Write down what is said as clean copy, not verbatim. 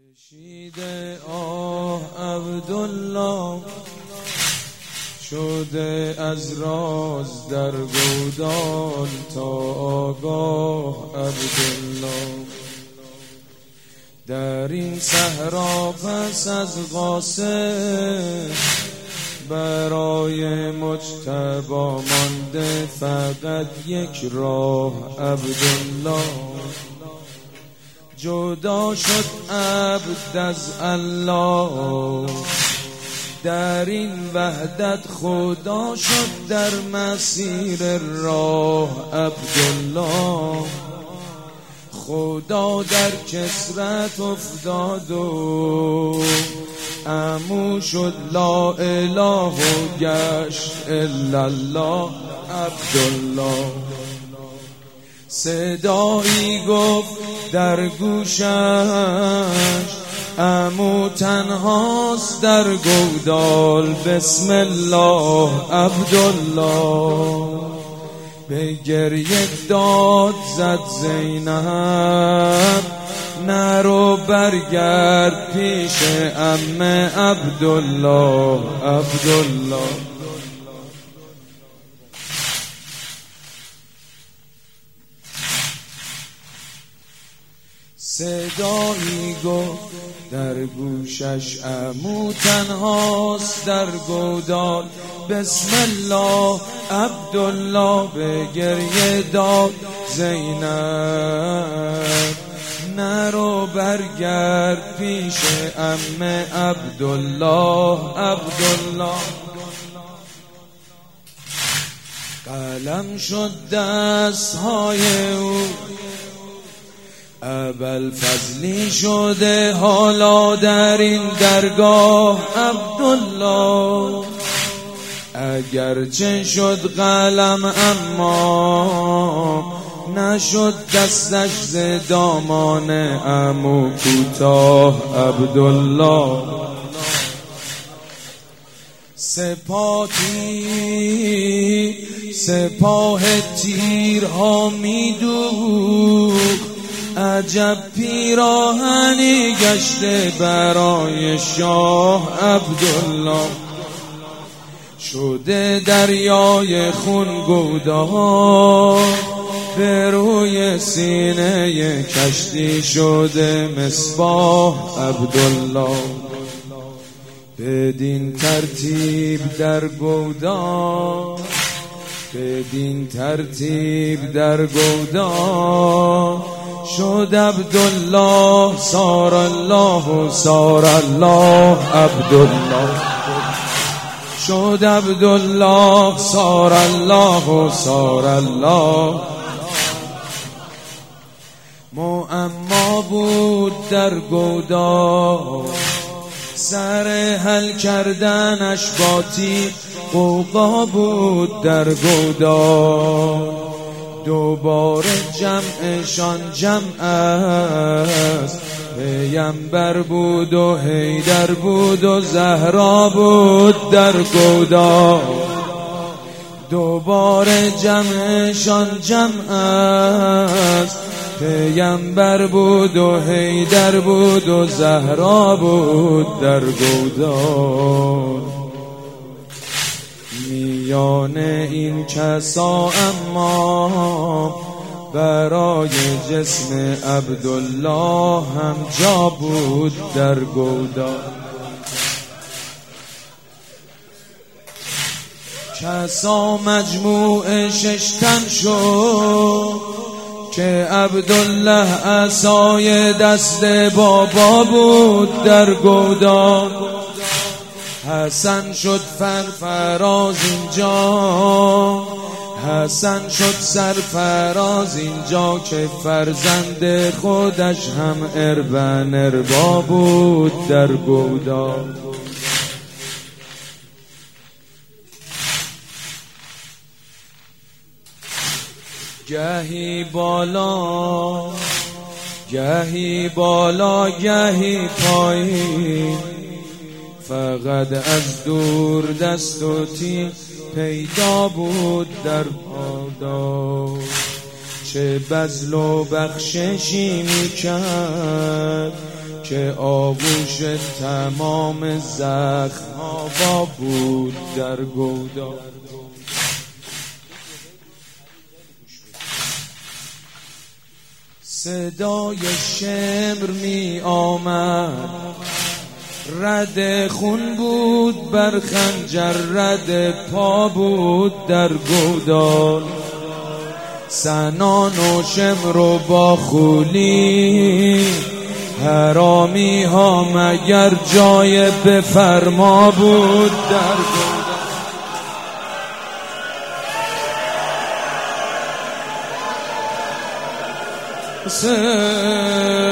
کشید آه عبدالله شده از راز در گودال تا آگاه عبدالله. در این صحرا پس از قاصد برای مجتبی مانده فقط یک راه عبدالله. جدا شد عبد از الله در این وحدت خدا شد در مسیر راه عبدالله. خدا در کسرت افتاد و عمو شد لا اله و گشت الا الله عبدالله. صدایی گفت در گوشش عمو تنهاست در گودال بسم الله عبدالله. به گریه داد زد زینب نرو برگرد پیش عمه عبدالله عبدالله. صدایی گفت در گوشش عمو تنهاست در گودال بسم الله عبدالله. به گریه داد زینب نرو برگرد پیش عمه عبدالله عبدالله. قلم شد دستهای او ابوالفضلی شده حالا در این درگاه عبدالله. اگرچه شد قلم اما نشد دستش ز دامان عمو کوتاه عبدالله. سپاه تیرها میدوخت عجب پیراهنی گشته برای شاه عبدالله. شده دریای خون گودال به روی سینه کشتی شده مصباح عبدالله. بدین ترتیب در گودال بدین ترتیب در گودال شد عبدالله صار الله صار الله عبدالله. شد عبدالله صار الله صار الله. معما بود در گودال سر حل کردنش با تیغ غوغا بود در گودال. دوباره جمعشان جمع است پیمبر بود و حیدر بود و زهرا بود در گودال. دوباره جمعشان جمع است پیمبر بود و حیدر بود و زهرا بود در گودال. میان این کسا اما برای جسم عبدالله هم جا بود در گودال. کسا مجموع 6 تن شد که عبدالله عصای دست بابا بود در گودال. حسن شد فرفراز اینجا حسن شد سرفراز اینجا که فرزند خودش هم اربن اربا بود در گودال. گهی بالا گهی بالا گهی پایین فقط از دور دست و تیر پیدا بود در پادا. چه بذل و بخششی میکرد که آغوش تمام زخم‌ها با بود در گودال. صدای شمر می آمد، رد خون بود بر خنجر، رد پا بود در گودال. سنان و شمر و با خولی، حرامی ها مگر جای بفرما بود در گودال. حسین